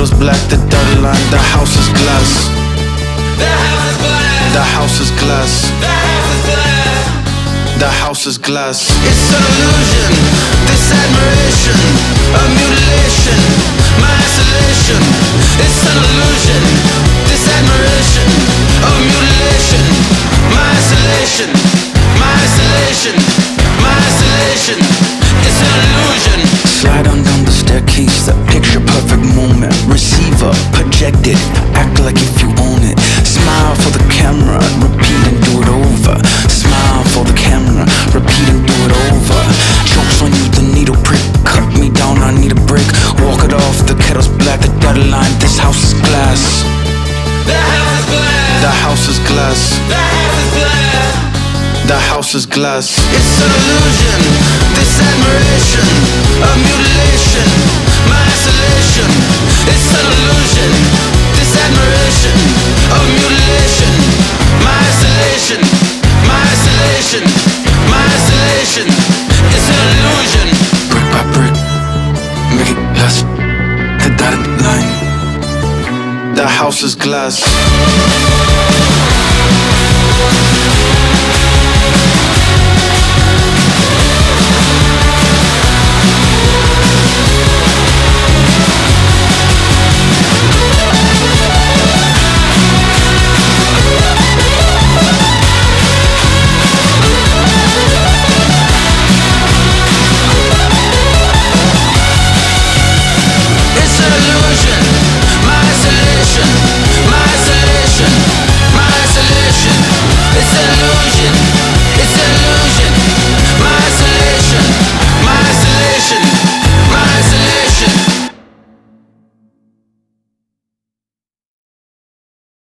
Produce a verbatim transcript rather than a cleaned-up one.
kettle's black, the dotted line. The house is glass. The house is glass. The house is glass. The house is glass. The house is glass. It's an illusion, this admiration of mutilation, my isolation. It's an illusion, this admiration of mutilation, my isolation, my isolation, my isolation. It's an illusion. Slide on down the staircase, that picture perfect moment. Receiver, projected, act like if you own it. Smile for the camera, repeat and do it over. Smile for the camera, repeat and do it over. Jokes on you, the needle prick. Cut me down, I need a brick. Walk it off, the kettle's black, the dotted line. This house is glass. The house is glass. The house is glass. The house is glass. The house is glass. It's an illusion, this admiration of mutilation, my isolation. It's an illusion, this admiration of mutilation, my isolation, my isolation, my isolation. It's an illusion. Brick by brick, make it last. The dotted line. The house is glass. It's an illusion, my isolation, my isolation, my isolation. It's an illusion.